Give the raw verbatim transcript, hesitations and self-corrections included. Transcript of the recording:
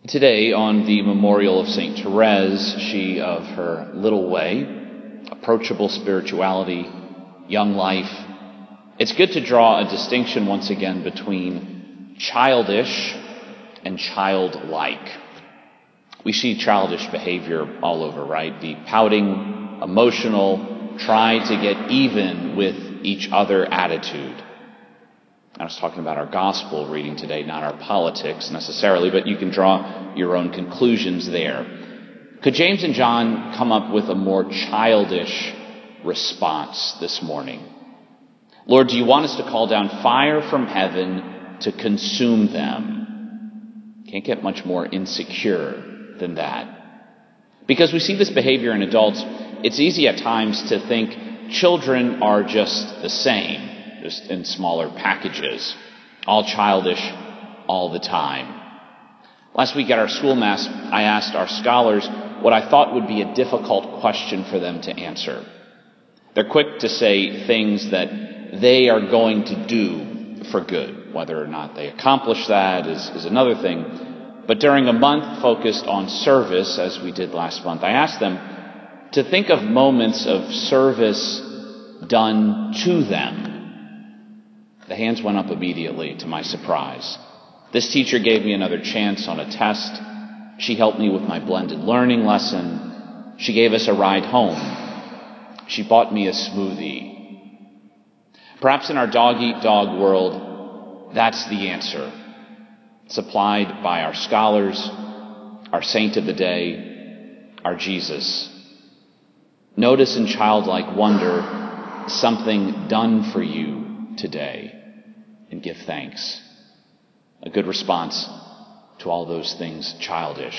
Today, on the memorial of Saint Therese, she of her little way, approachable spirituality, young life, it's good to draw a distinction once again between childish and childlike. We see childish behavior all over, right? The pouting, emotional, try to get even with each other attitude. I was talking about our gospel reading today, not our politics necessarily, but you can draw your own conclusions there. Could James and John come up with a more childish response this morning? Lord, do you want us to call down fire from heaven to consume them? Can't get much more insecure than that. Because we see this behavior in adults, it's easy at times to think children are just the same, just in smaller packages, all childish all the time. Last week at our school mass, I asked our scholars what I thought would be a difficult question for them to answer. They're quick to say things that they are going to do for good. Whether or not they accomplish that is, is another thing. But during a month focused on service, as we did last month, I asked them to think of moments of service done to them. The hands went up immediately, to my surprise. This teacher gave me another chance on a test. She helped me with my blended learning lesson. She gave us a ride home. She bought me a smoothie. Perhaps in our dog-eat-dog world, that's the answer, supplied by our scholars, our saint of the day, our Jesus. Notice in childlike wonder something done for you today, and give thanks. A good response to all those things childish.